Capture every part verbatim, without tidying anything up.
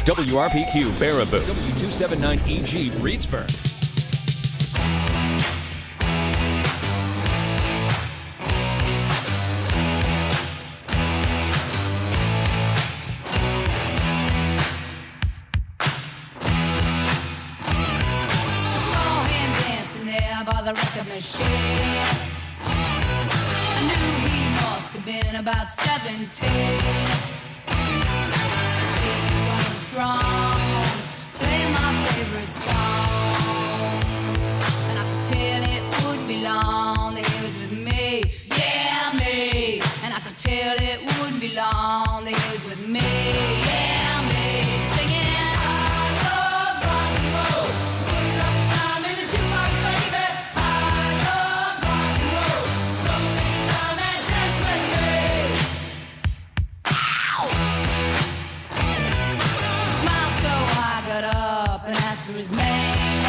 W R P Q Baraboo, W two seventy-nine E G Reedsburg. By the record machine, I knew he must have been about seventeen. He was strong, playing my favorite song, and I could tell it wouldn't be long that he was with me, yeah me. And I could tell it wouldn't be long that he was with me, yeah me. Singing. Up and asked for his name.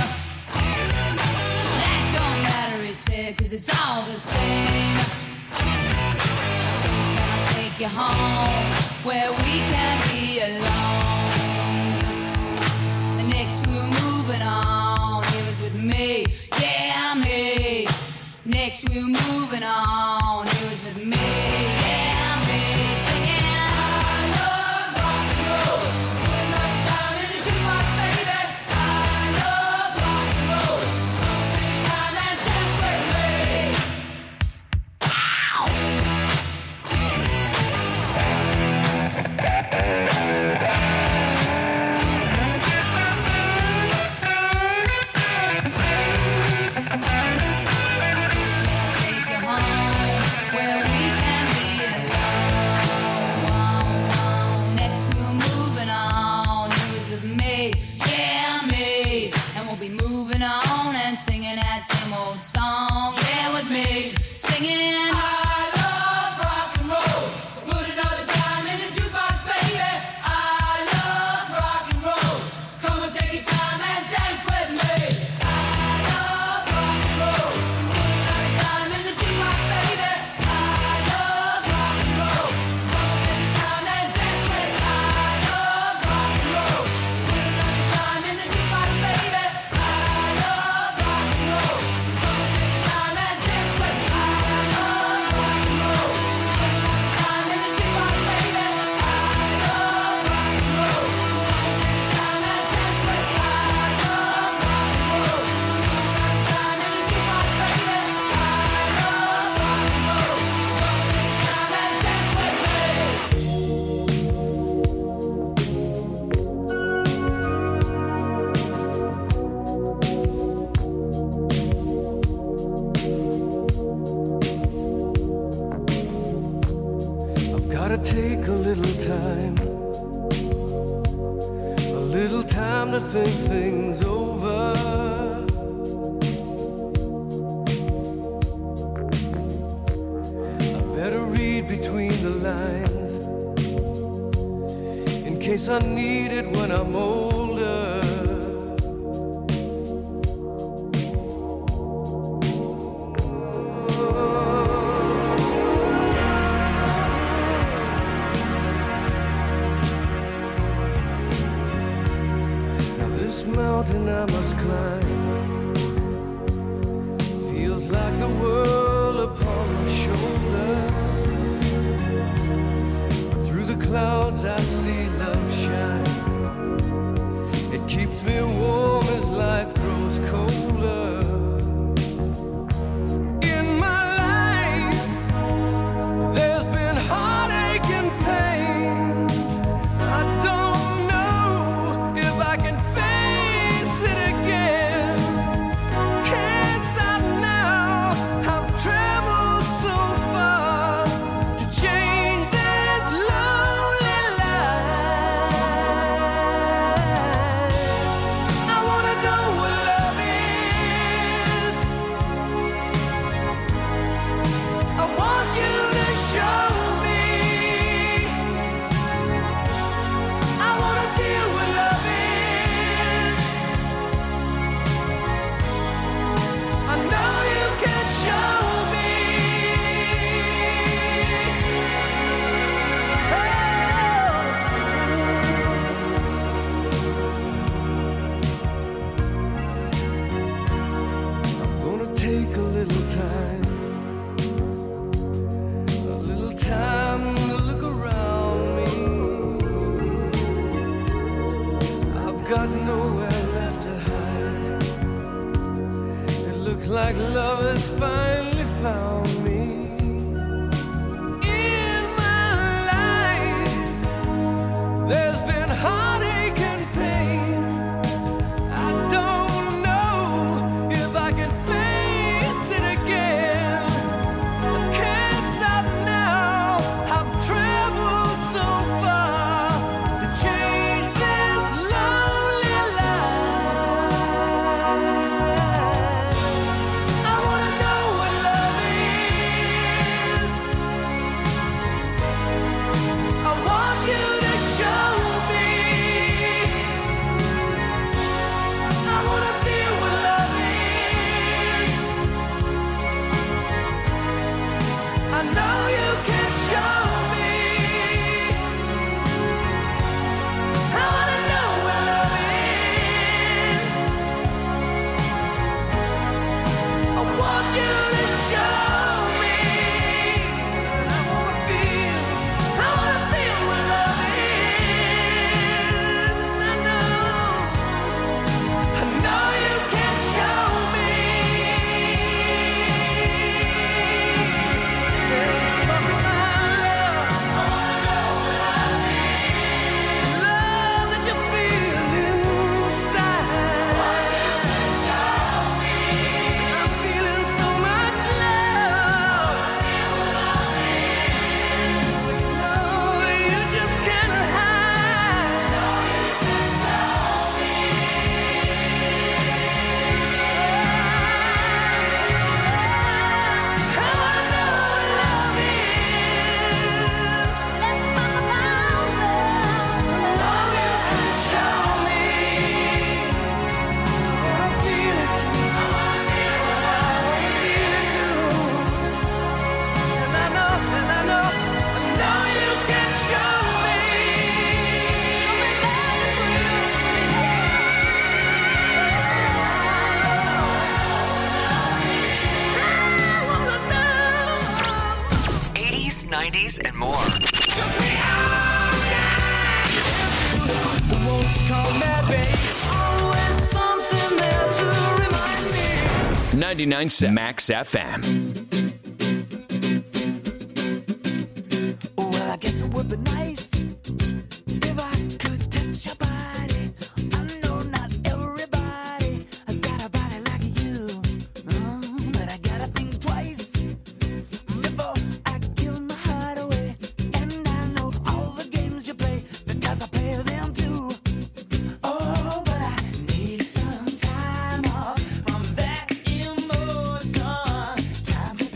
That don't matter, he said, cause it's all the same. So can I take you home where we can be alone? And next we were moving on, he was with me, yeah me. Next we were moving on, he was with me, yeah me. Singing. Song, yeah, with me, singing. I love rock and roll, so put another dime in the jukebox, baby. I love rock and roll, so come and take your time and dance with me. I love rock and roll, so put another dime in the jukebox, baby. I love rock and roll, so come and take your time and dance with me. I love rock and roll, so put another dime in the jukebox, baby. I love rock and roll. Take a little time, a little time to think things over. I better read between the lines in case I need it when I'm older. Mountain I must climb feels like the world upon my shoulder. Through the clouds I see love shine. It keeps me warm as life grows colder. In my life there's been heartache and pain. I don't know if I can Lonely life. got nowhere left to hide. It looks like love has finally found me. In my life, there's been heartache and pain. I don't know if I can face it again. I can't stop now. I've traveled so far to change this lonely life. I wanna know what love is. I want you to show me. I wanna feel what love is. I know you can show me. I wanna know what love is. I want you to show me. I wanna feel, I wanna feel what love is. I know, I know you can show me. Let's talk about love. I wanna know what love is. Love that you feel inside. Want you to show me. I'm feeling so much love. Feel what love is. No, you just can't hide. No, you can show me. I wanna know what love is. Let's talk about love. No, you can show me. I wanna feel it. I wanna feel what love is. I wanna feel it too. And I know, and I know, I know you can show me. I wanna know. eighties, nineties, and more. Won't you call me babe? Always something there to remind me. ninety-nine point seven Max F M. Well, I guess it would be nice if I could touch your body. I know not everybody has got a body like you, no, but I gotta think twice before I give my heart away. And I know all the games you play because I play them too. Oh, but I need some time off from that emotion. Time to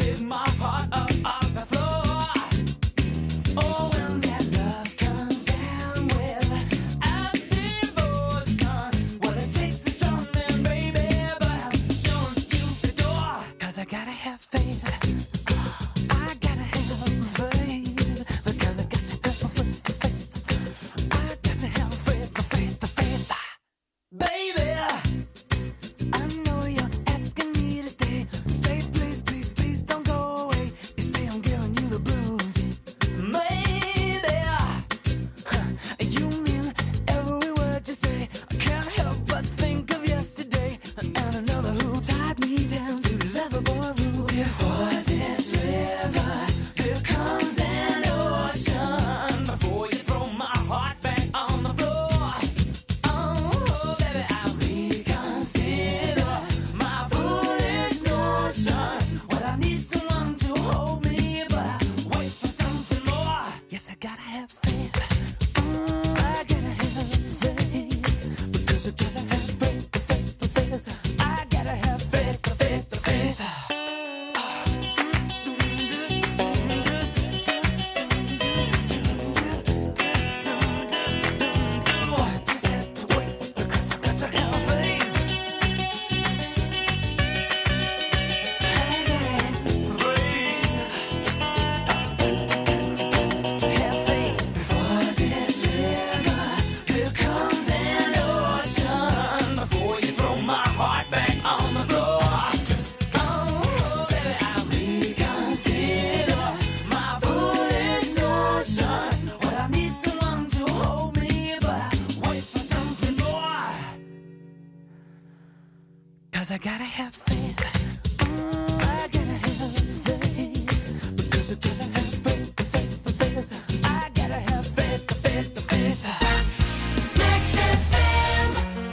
'cause I gotta have faith. Mm, I gotta have faith. Because I gotta have faith, faith, faith. I gotta have faith, faith, faith. Max F M.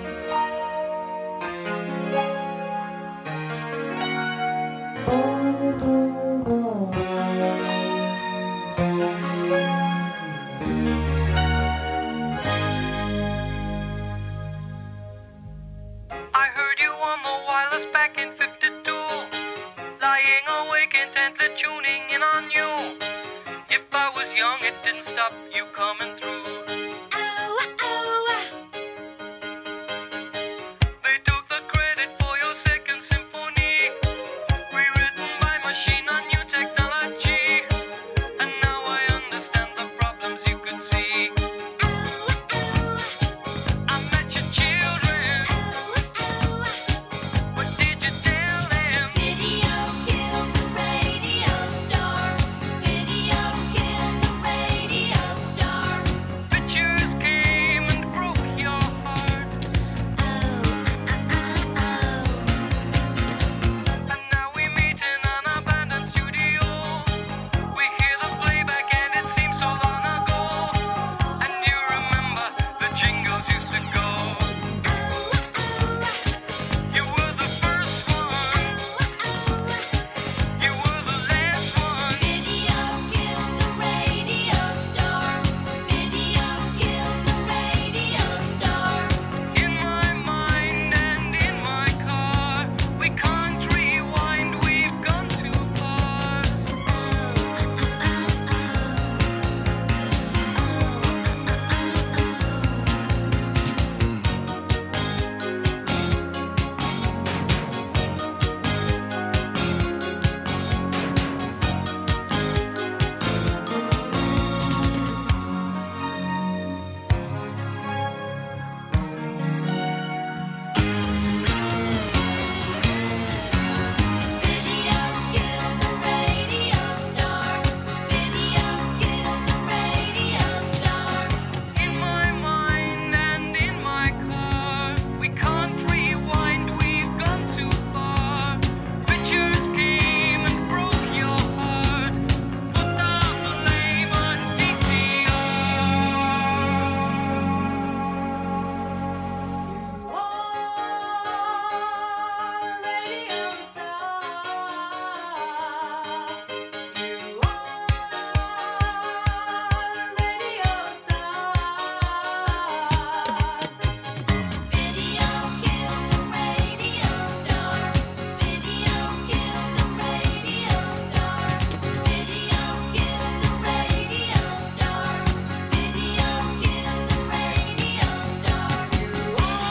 I heard you on the wireless back in fifty-two, lying awake intently tuning in on you. If I was young, it didn't stop you coming through. They took the credit for your second symphony, rewritten by machine on new technology. And now I understand the problems you could see. I met your children. What did you tell them? Video killed the radio star. Video killed the radio star. Pictures came and broke your heart. And now we meet in an abandoned studio. We hear the playback and it seems so long ago. And you remember the jingles used to go. You were the first one. You were the last one. Video killed the radio star. Video killed the radio star. In my mind and in my car, we can't rewind, we've gone too far. Video killed the radio star. Video killed the radio star. In my mind and in my car, we can't rewind, we've gone too far. Pictures came and broke your heart. Put down the blame on V C R. Radio star. Video killed the radio star. Video killed the radio star. Video killed the radio star. Video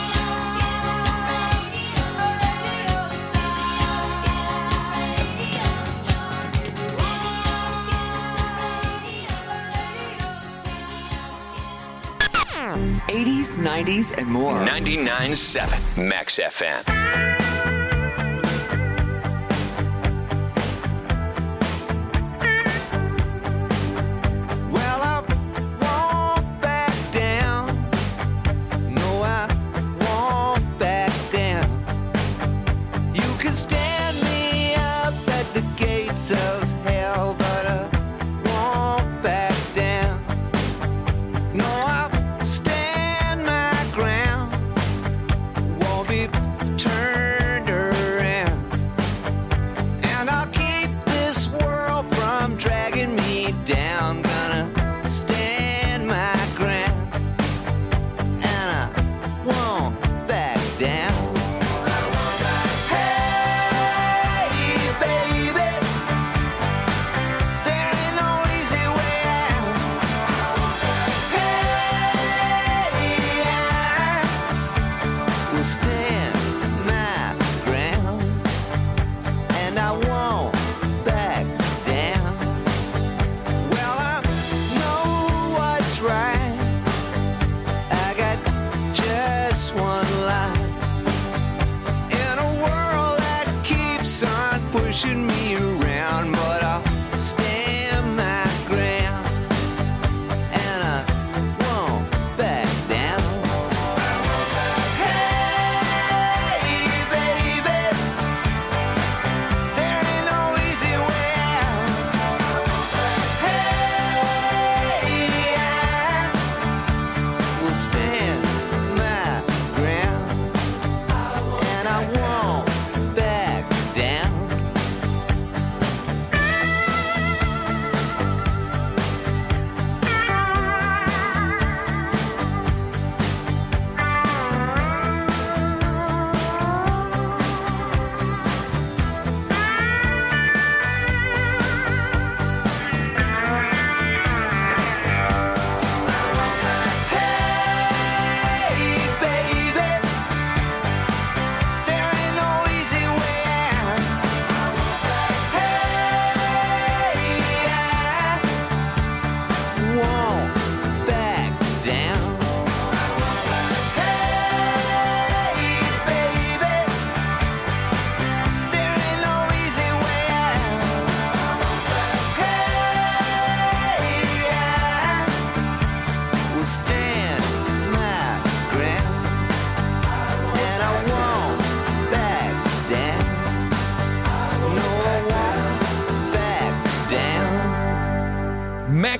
eighties, nineties, and more. ninety-nine point seven Max F M. Well, I won't back down. No, I won't back down. You can stand me up at the gates of hell, but I won't back down. No, I'll stand my ground. Won't be turned around. And I'll keep this world from dragging me down. Gonna stand my ground. And I won't back down. Hey, baby, there ain't no easy way out. Hey, I will stand my ground. And I won't back down. Well, I know what's right. I got just one life. In a world that keeps on pushing me around, but I'll stand my ground. And I won't back down. Hey, baby,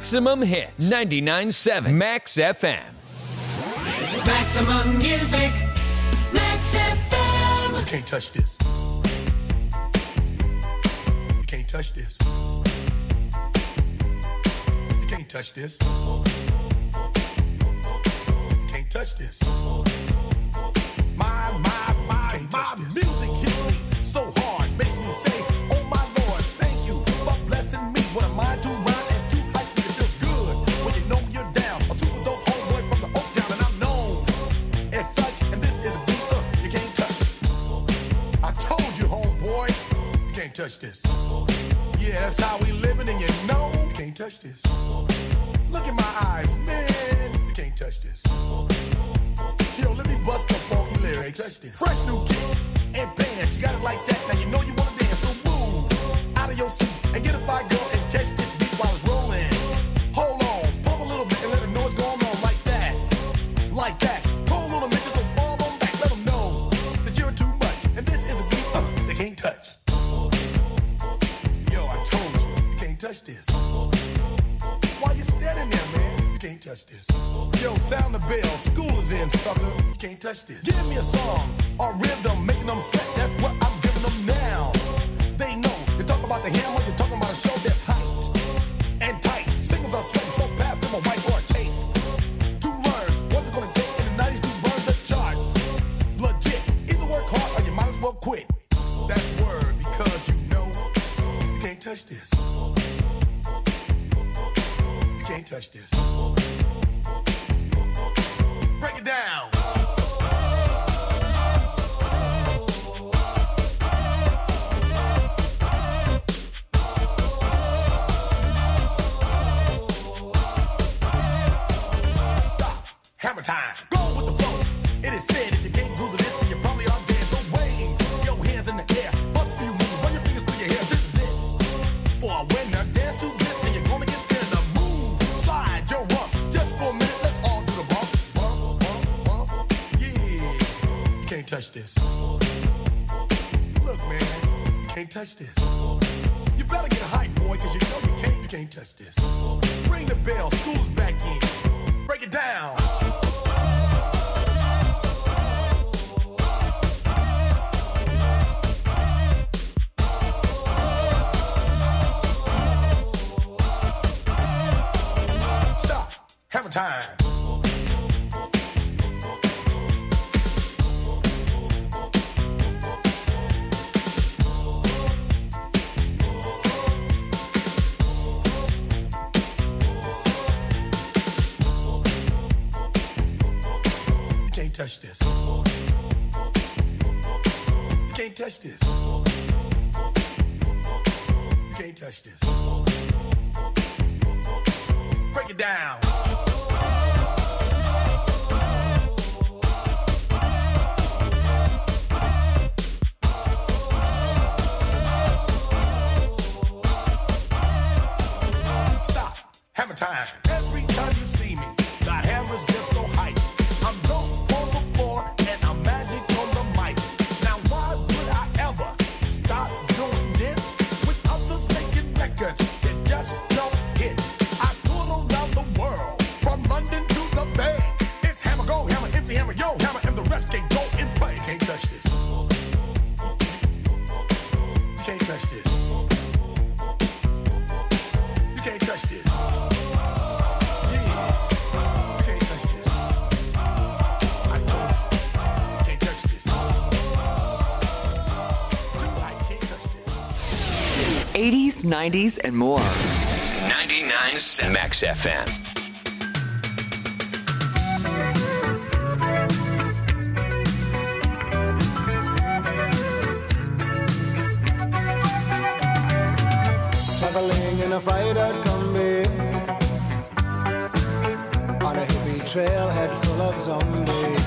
Maximum Hits. ninety-nine point seven Max F M. Maximum music, Max F M. You can't touch this. You can't touch this. You can't touch this. You can't touch this. My, my, my, my music hits me so hard, makes me say, oh my Lord, thank you for blessing me. What am I to rhyme and to hype me? It feels good when you know you're down. A super dope homeboy from the Oak Town, and I'm known as such. And this is a beat uh, you can't touch. I told you, homeboy, you can't touch this. Yeah, that's how we living, and you know you can't touch this. Look in my eyes, man, you can't touch this. Yo, let me bust the funky lyrics. Fresh new kicks and bands. You got it like that. Now you know you want to dance. So move out of your seat and get a fire girl and catch this beat while it's rolling. Hold on, pump a little bit and let them know what's going on like that. Like that. Hold on a minute, just don't fall on back. Let them know that you're too much. And this is a beat uh, they can't touch. Yo, I told you, you can't touch this. Why you standing there, man? You can't touch this. Yo, sound the bell, school is in, sucker. You can't touch this. Give me a song or rhythm, making them sweat. That's what I'm giving them now. They know. You talk about the hammer, you're talking about a show that's hyped and tight. Singles are sweating so fast, them a white or a tape. To learn what it's gonna take in the nineties to burn the charts. Legit. Either work hard or you might as well quit. That's word because you know you can't touch this. You can't touch this. Break it down. Stop. Hammer time. Go with the flow. It is said if you can't groove to this, then you probably are dead. So wave your hands in the air. Bust a few moves. Run your fingers through your hair. This is it. For a winner, dance to this, and you're gonna get there. The move. Slide your rump. Just for a minute, let's all do the bump. Bump, bump, bump. Yeah. You can't touch this. Look, man. You can't touch this. You better get hype, boy, because you know you can't, you can't touch this. Ring the bell. School's back in. Break it down. Stop. Hammer time. You can't touch this. You can't touch this. You can't touch this. Break it down. Stop. Hammer time. Every time you see me, the hammer's just so hype. I'm dope on the floor and I'm magic on the mic. Now why would I ever stop doing this with others making records that just don't hit? I tour around the world, from London to the Bay. It's hammer, go hammer, empty hammer, yo hammer, and the rest can go and play. You can't touch this. You can't touch this. You can't touch this. Yeah. You can't touch this. I told you. You can't touch this. Tonight, you can't touch this. eighties, nineties, and more. ninety-nine point seven Max F M. Traveling in a fried-out Kombi on a hippie trailhead full of zombies.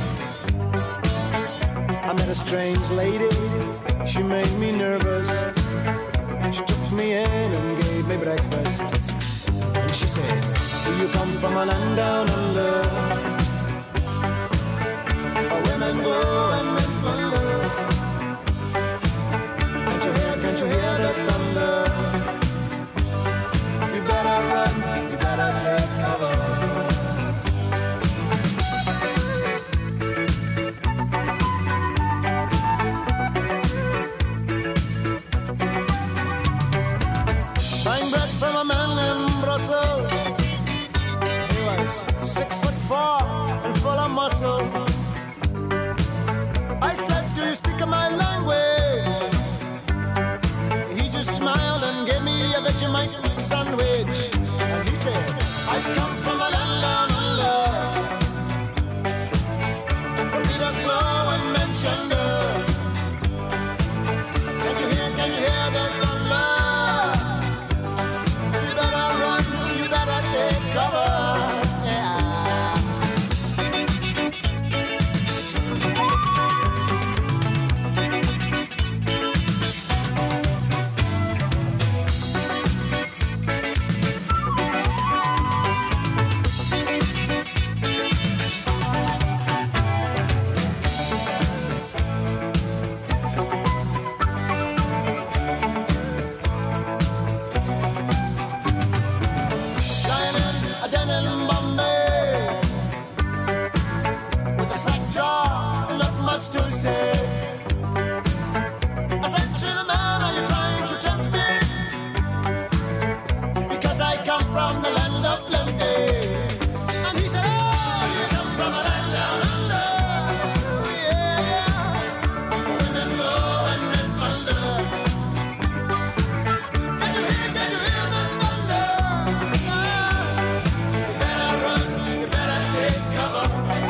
I met a strange lady, she made me nervous. She took me in and gave me breakfast. And she said, do you come from a land down under, where women go and men plunder? Can't you hear, can't you hear the thunder? You better run, you better might be sandwich. And he said, I come from a land down under. Peter Slow and mentioned her. Can't you hear, can't you hear the thunder? You better run, you better take cover. To say, I said to the man, are you trying to tempt me? Because I come from the land of plenty. And he said, oh, you come from a land down under. Yeah, women go and men wonder. Can you hear, can you hear the thunder? Ah, you better run, you better take cover.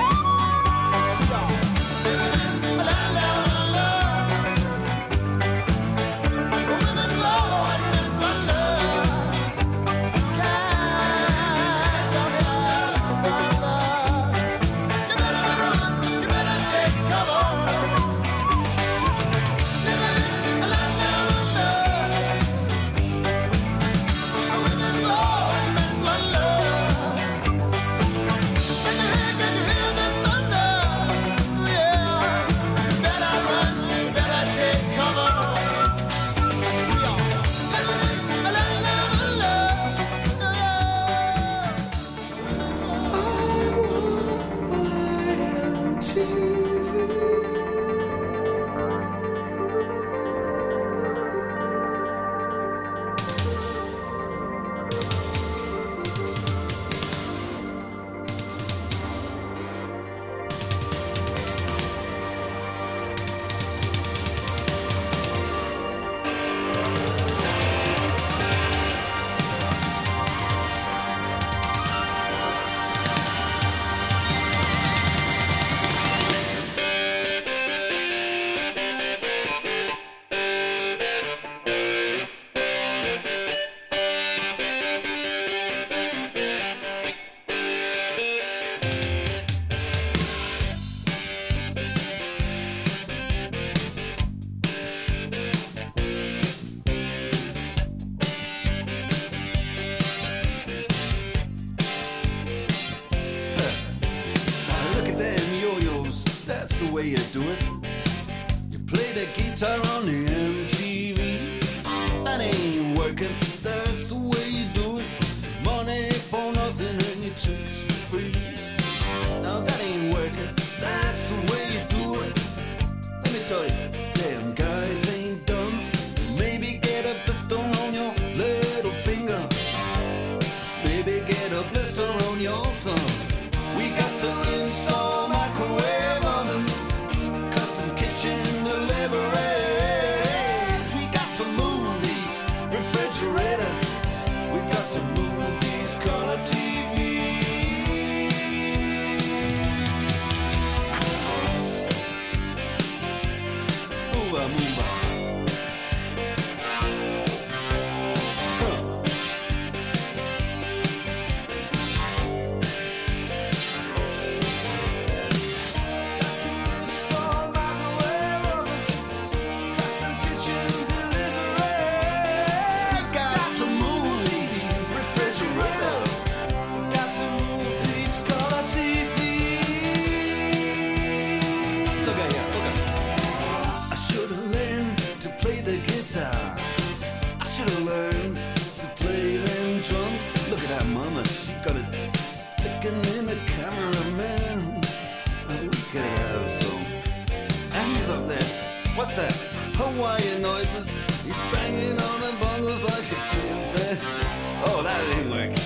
What's that? Hawaiian noises. He's banging on the bongos like a chimpanzee. Oh, that ain't working.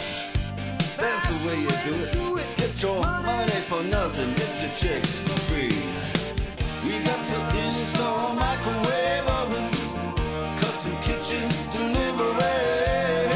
That's the way you do it. Get your money for nothing. Get your chicks for free. We got to install microwave oven, custom kitchen delivery.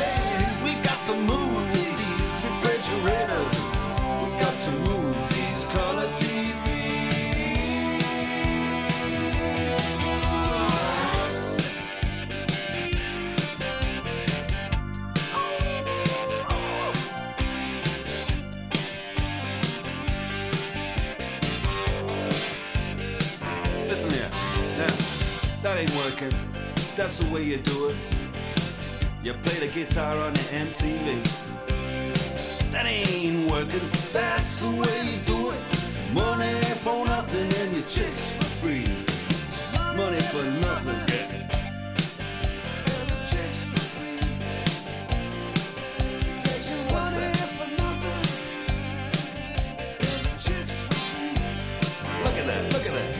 that ain't working. That's the way you do it. You play the guitar on the M T V. That ain't working. That's the way you do it. Money for nothing and your chicks for free. Money for nothing. And your chicks for free. What's that? Look at that, look at that.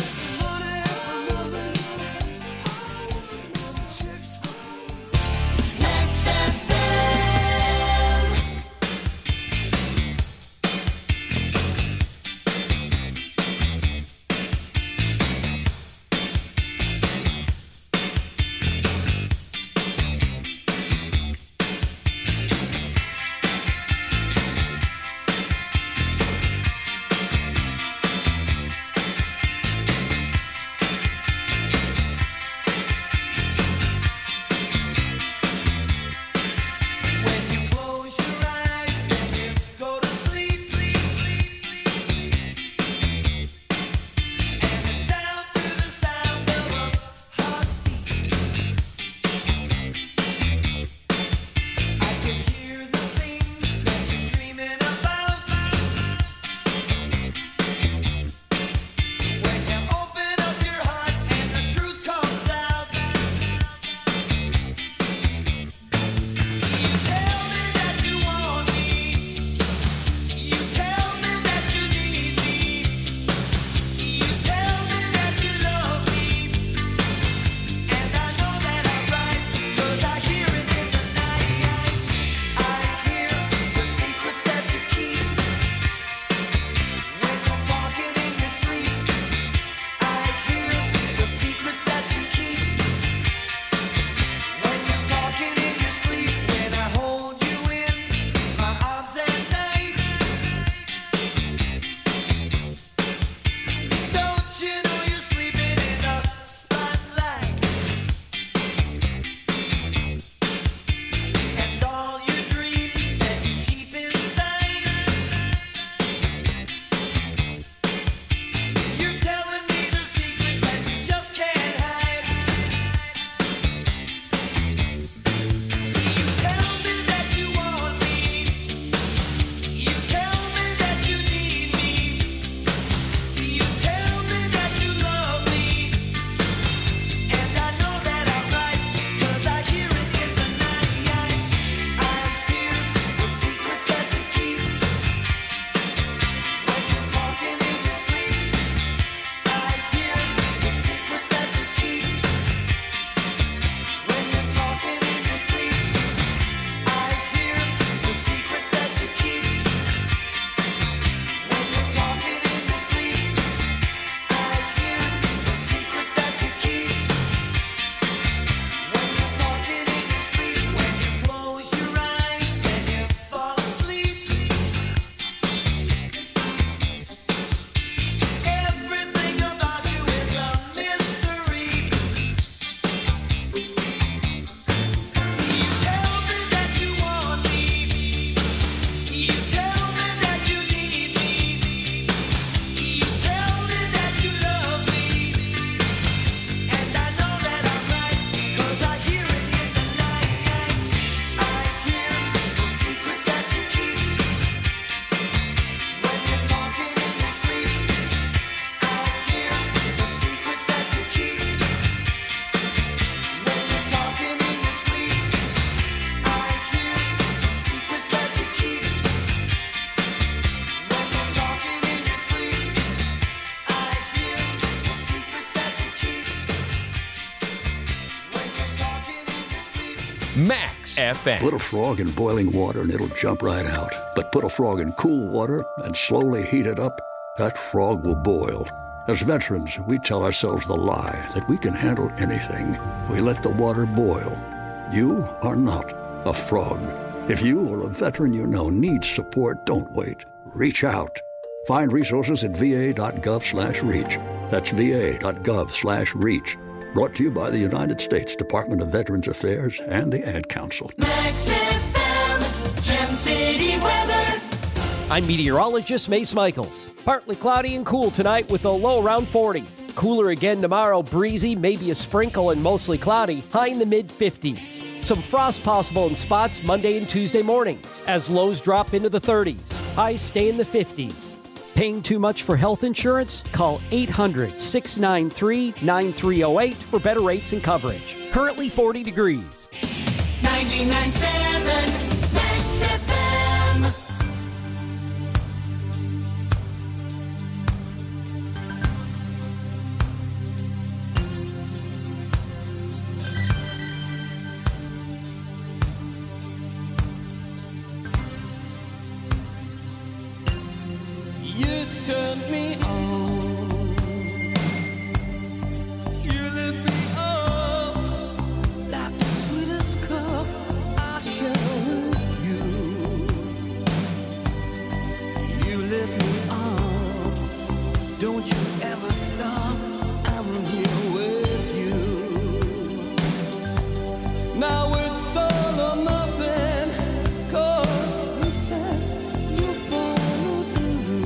Max F M. Put a frog in boiling water and it'll jump right out. But put a frog in cool water and slowly heat it up, that frog will boil. As veterans, we tell ourselves the lie that we can handle anything. We let the water boil. You are not a frog. If you or a veteran you know needs support, don't wait. Reach out. Find resources at va.gov slash reach. That's va.gov slash reach. Brought to you by the United States Department of Veterans Affairs and the Ad Council. Max F M, Gem City weather. I'm meteorologist Mace Michaels. Partly cloudy and cool tonight with a low around forty. Cooler again tomorrow, breezy, maybe a sprinkle and mostly cloudy, high in the mid-fifties. Some frost possible in spots Monday and Tuesday mornings, as lows drop into the thirties. Highs stay in the fifties. Paying too much for health insurance? Call eight hundred, six nine three, nine three zero eight for better rates and coverage. Currently forty degrees. ninety-nine point seven Max F M. You turned me on. You lit me up like the sweetest cup I share with you. You lift me up. Don't you ever stop. I'm here with you. Now it's all or nothing. 'Cause you said you follow through.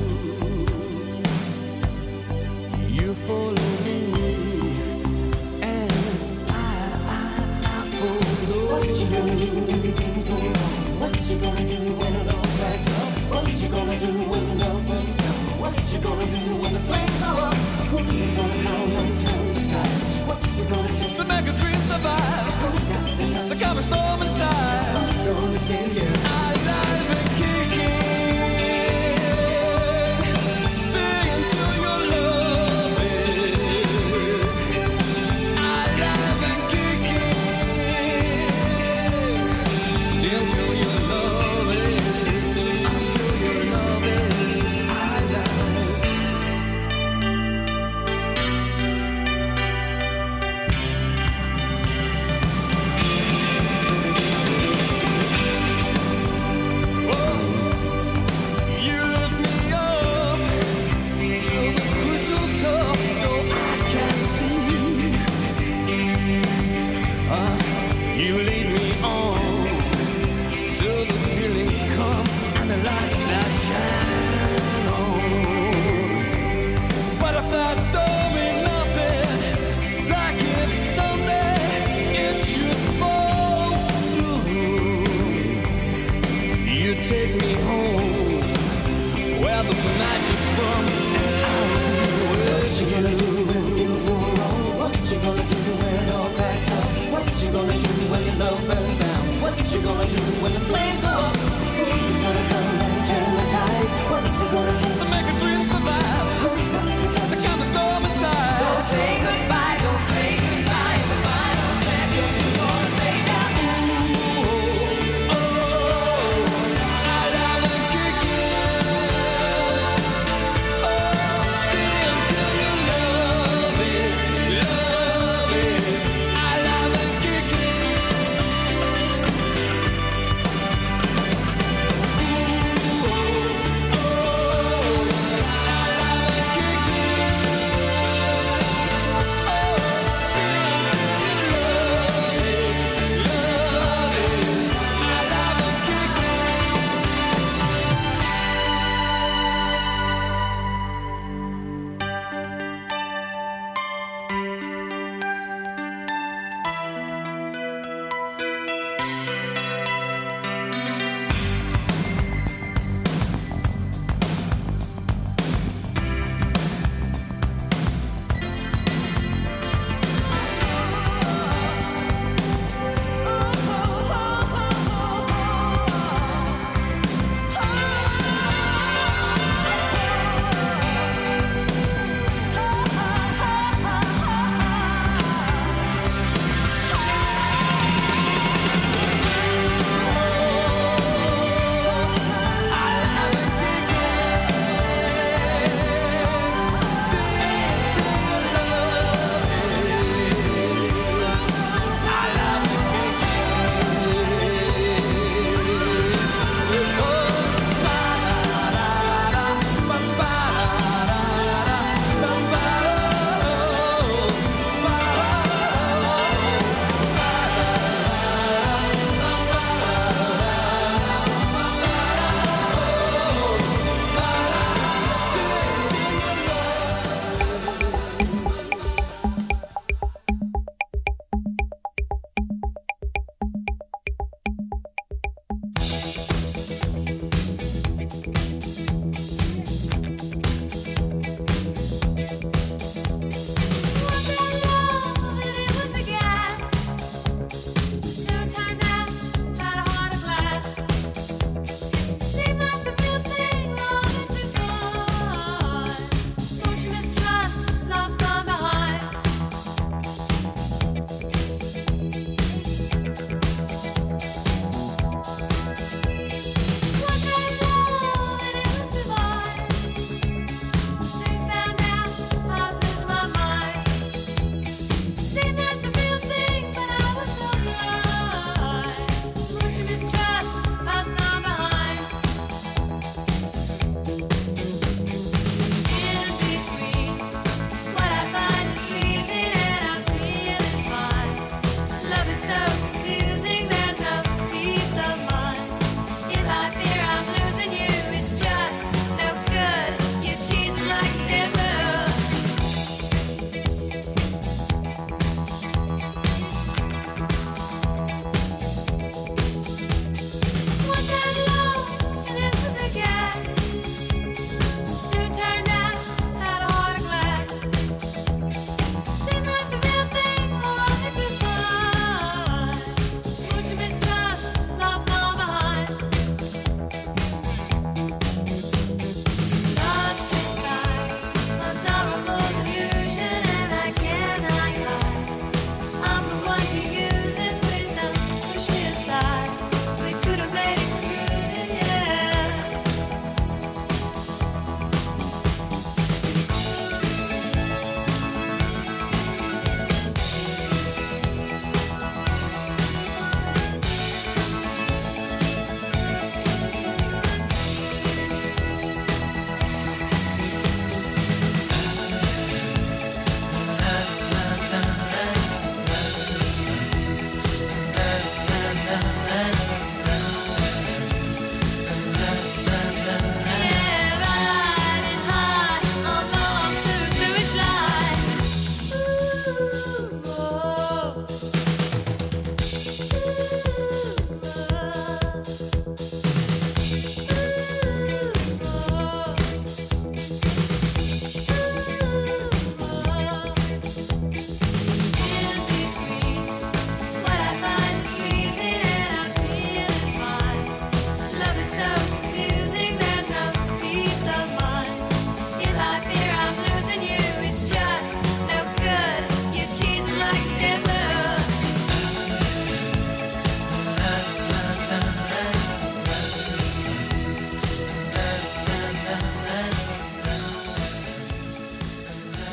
You follow me, and I, I, I follow. What you gonna do when things go wrong? What you gonna do when it all backs up? What you gonna do when the love burns down? What you gonna do when the flames go up? Who's gonna come and turn the tide? What's it gonna take to make a dream survive? Who's got the time to calm a storm inside? Who's gonna save you? Alive and kicking. Stay until your love is alive and kicking. Stay until your love is, until your love is alive. You lift me up to the crystal top so I can see. Uh, you lead me on till the feelings come and the lights that shine on. But if that don't mean nothing, like if someday it should fall through, you take me home where the magic's from, and I'll be with you. What you gonna do when things go wrong? What you gonna do when it all cracks up? What you gonna do when your love burns down? What you gonna do when the flames go up? Who's gonna come and turn the tides? What's it gonna take to make a dream survive? Who's got the time to calm the storm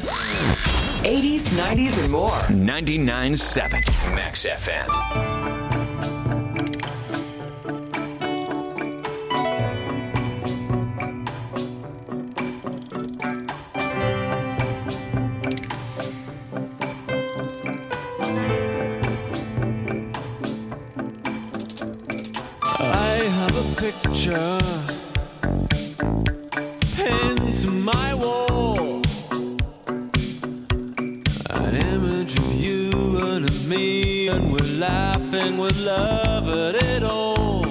eighties, nineties, and more. ninety-nine point seven Max F M. I have a picture pinned to my wall, an image of you and of me, and we're laughing with love at it all.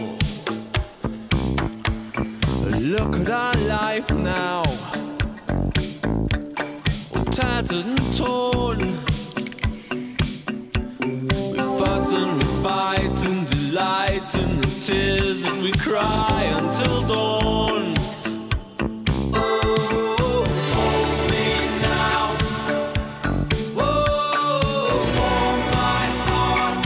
Look at our life now, all tattered and torn. We fuss and we fight and delight in the tears that we cry until dawn. Oh, hold me now. Oh, warm my heart.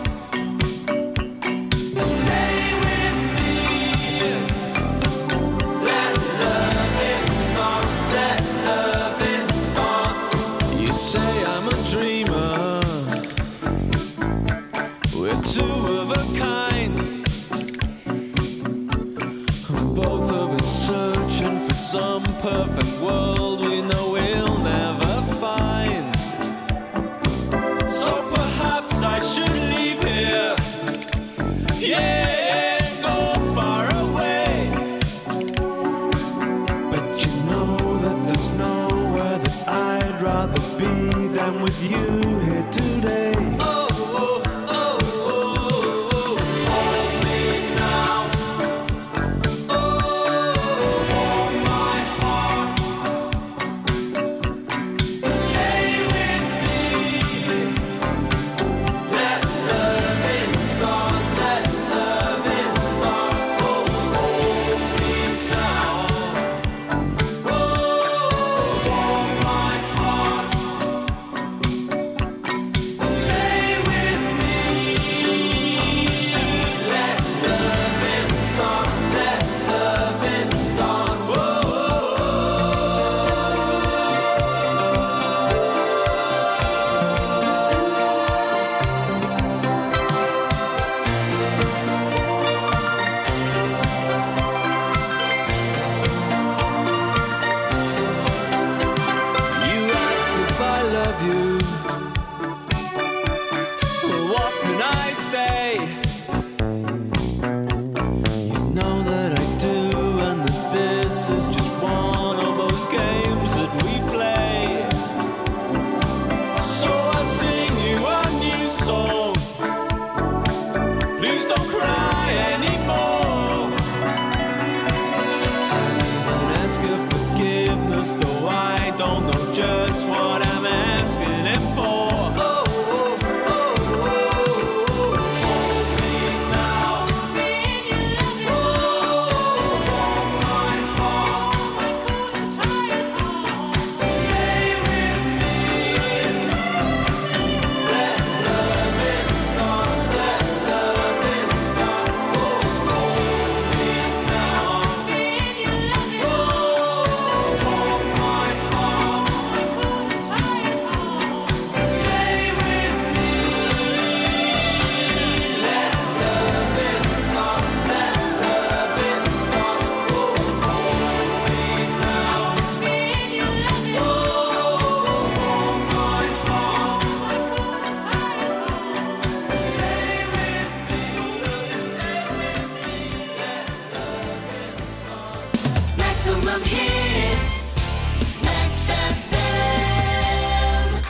Stay with me. Let loving start. Let loving start. You say I'm a dreamer. We're two of a kind. Both of us searching for some perfect world we know we'll never find. So perhaps I should leave here. Yeah, go far away. But you know that there's nowhere that I'd rather be than with you here today. Oh, oh, oh, oh, oh. Hold me now. Oh, warm my heart. Stay with me. Let loving start. Let loving start. Oh, hold me now. Oh, warm my heart. Stay with me. Let loving start. Let loving start. Whoa. You ask if I love you. Well, what can I say? You know that I do, and that this is just one of those games that we play. So I sing you a new song. Please don't cry anymore. I even ask for forgiveness, though I don't know just what I'm asking it for. Oh, oh, oh, oh, oh. Hold me now. Oh, warm my heart. Stay with me. Let loving start. Let loving start. Oh, hold me now. Oh, warm my heart. Stay with me. Let loving start. Let loving start. Oh, hold me now. Oh, warm my heart. Stay with me. Stay with me. Let loving start. Maximum hits. Max F M.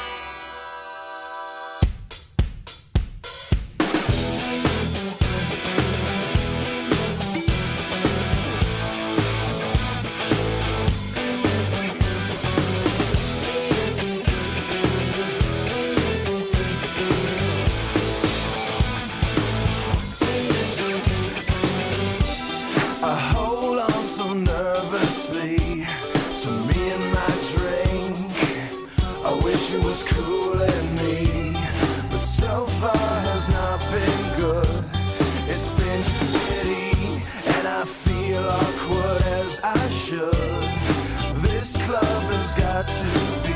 I hold on so nervously to me and my drink. I wish it was cooling me, but so far has not been good. It's been shitty, and I feel awkward as I should. This club has got to be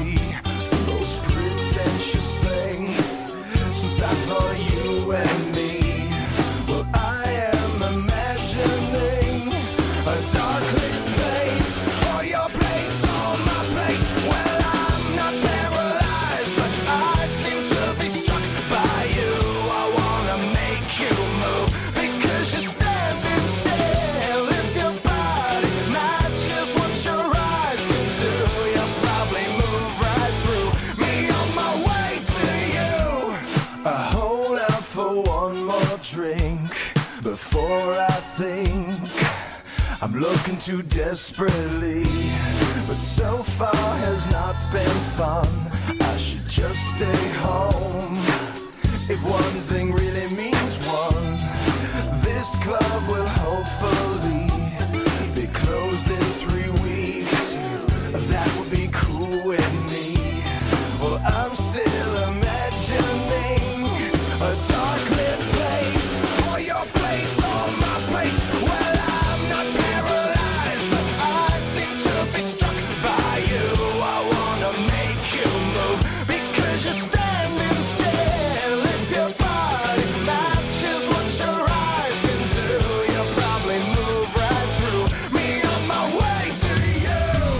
I'm looking too desperately, but so far has not been fun. I should just stay home. If one thing really means one, this club will hopefully be closed in three weeks. That would be cool with me. Well, I'm still imagining a dark lit place, or your place, or my place. Well, I'm not paralyzed, but I seem to be struck by you. I wanna make you move because you're standing still. If your body matches what your eyes can do, you'll probably move right through me on my way to you.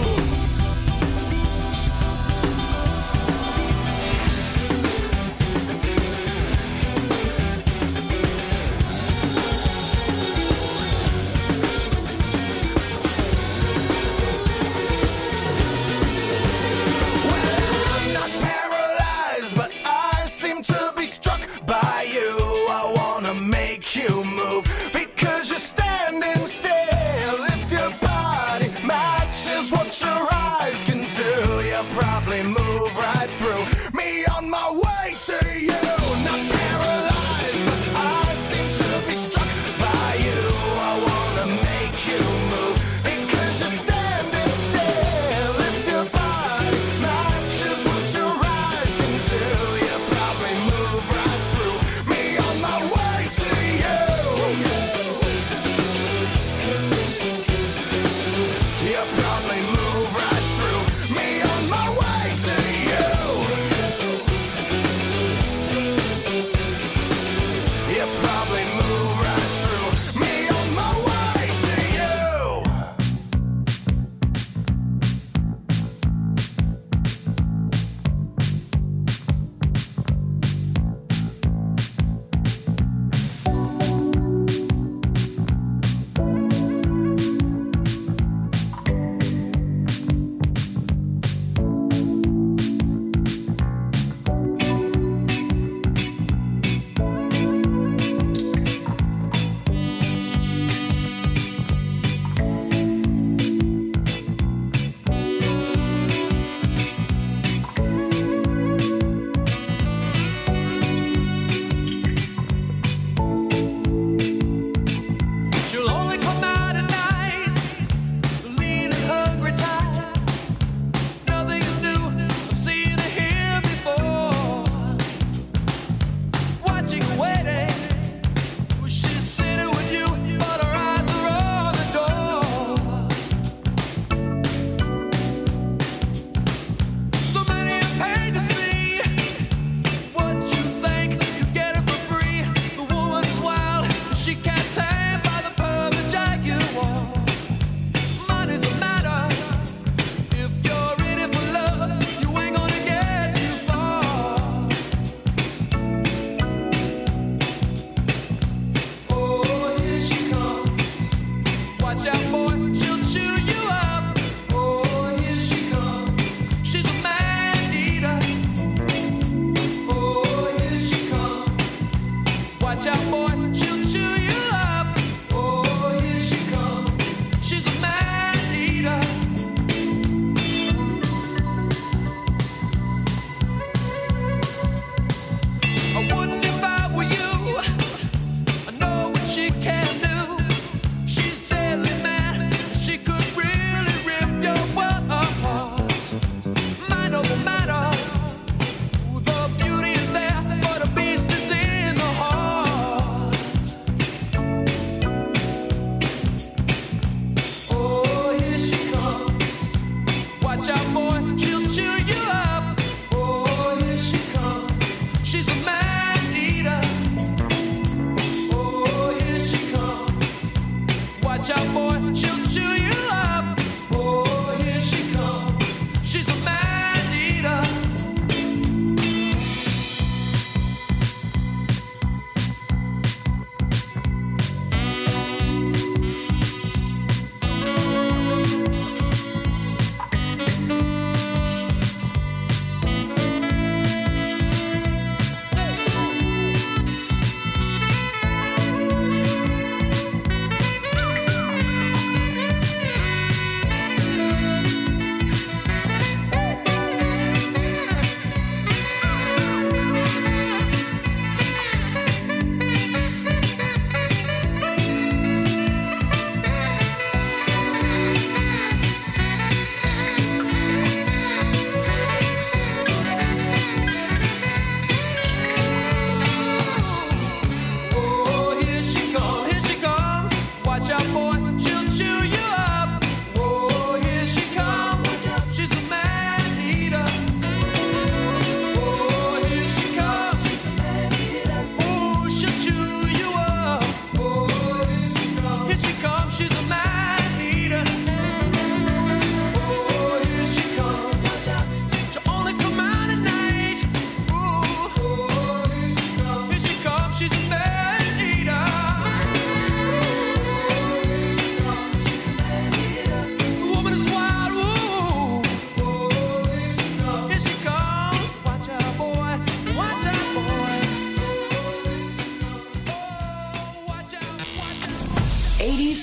I'm not paralyzed, but I seem to be struck by you. I wanna make you move because you're standing still. If your body matches what your eyes can do, you'll probably move right through me on my way to you. Not paralyzed, but I seem to be struck by you. I wanna make you move because you're standing still. If your body matches what your eyes can do, you'll probably move right through me on my way to you. You'll probably move right through me on my way to you.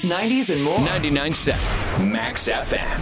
eighties, nineties, and more. ninety-nine point seven Max F M.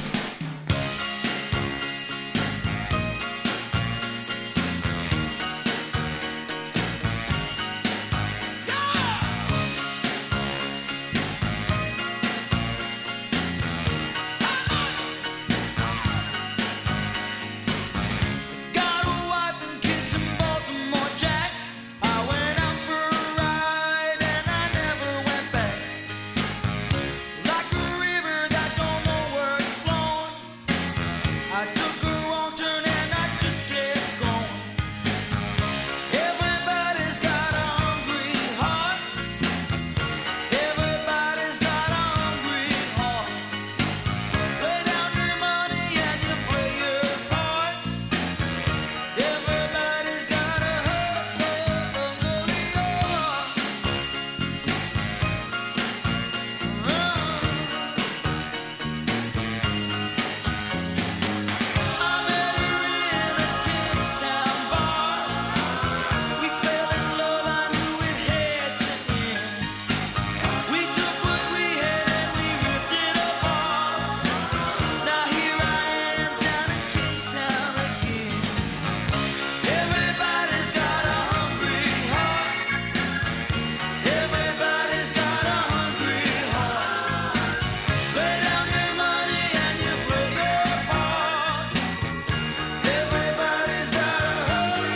Got a wife and kids in Baltimore, Jack. I went out for a ride and I never went back. Like a river that don't know where it's flowing. I took a wrong turn and I just kept going. Everybody's got a hungry heart. Everybody's got a hungry heart. Lay down your money and you play your part. Everybody's got a hungry heart. I met her in a Kingstown bar. We fell in love, I knew it had to end. We took what we had and we ripped it apart. Now here I am down in Kingstown again. Everybody's got a hungry heart. Everybody's got a hungry heart. Lay down your money and you play your part. Everybody's got a hungry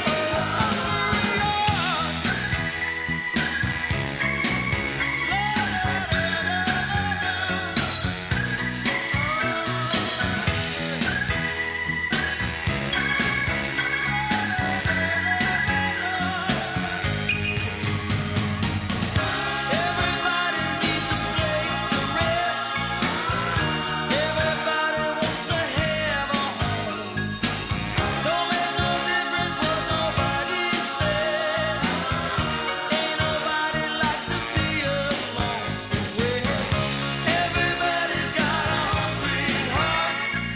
Everybody needs a place to rest. Everybody wants to have a home. Don't make no difference what nobody says. Ain't nobody like to be alone. Well, everybody's got a hungry heart.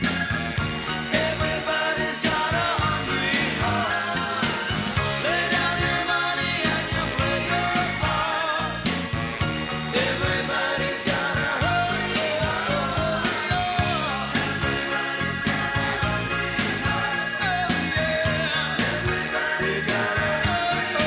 Everybody's got a hungry heart. Lay down your money and you play your part. Everybody's got a hungry heart. Everybody's got a hungry heart. Oh yeah. Everybody's got a hungry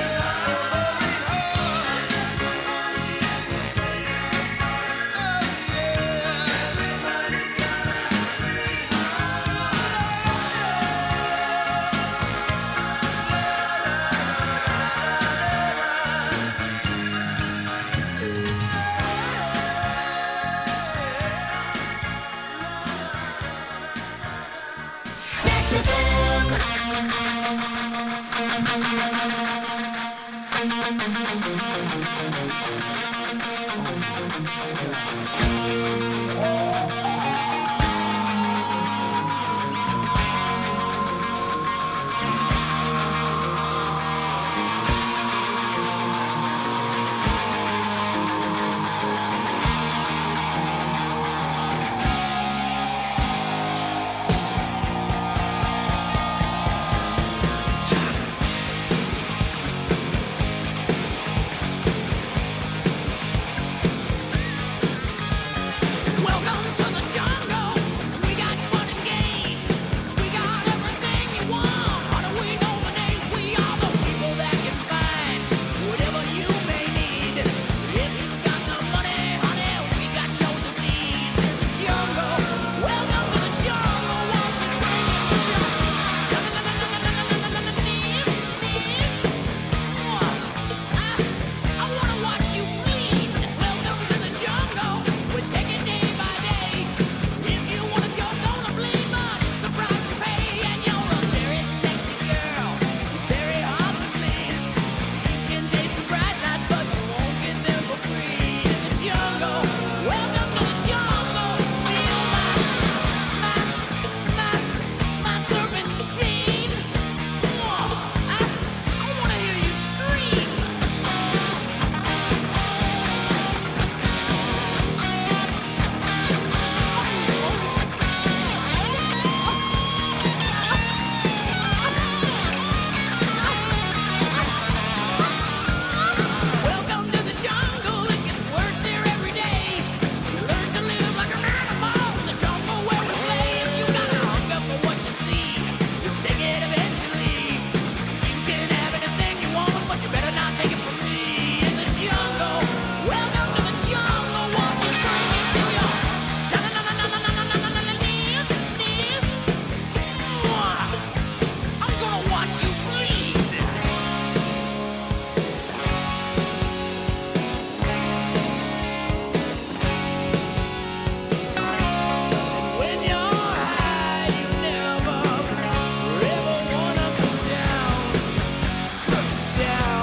Max F M.